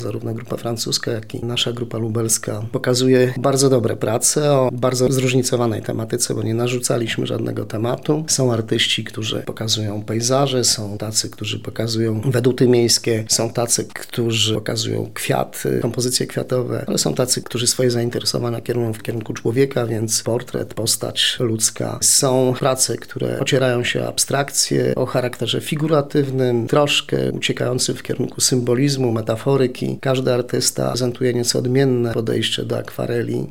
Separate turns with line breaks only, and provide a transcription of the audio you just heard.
Zarówno grupa francuska, jak i nasza grupa lubelska pokazuje bardzo dobre prace o bardzo zróżnicowanej tematyce, bo nie narzucaliśmy żadnego tematu. Są artyści, którzy pokazują pejzaże, są tacy, którzy pokazują weduty miejskie, są tacy, którzy pokazują kwiaty, kompozycje kwiatowe, ale są tacy, którzy swoje zainteresowania kierują w kierunku człowieka, więc portret, postać ludzka. Są prace, które ocierają się o abstrakcje, o charakterze figuratywnym, troszkę uciekającym w kierunku symbolizmu, metaforyki. Każdy artysta prezentuje nieco odmienne podejście do akwareli.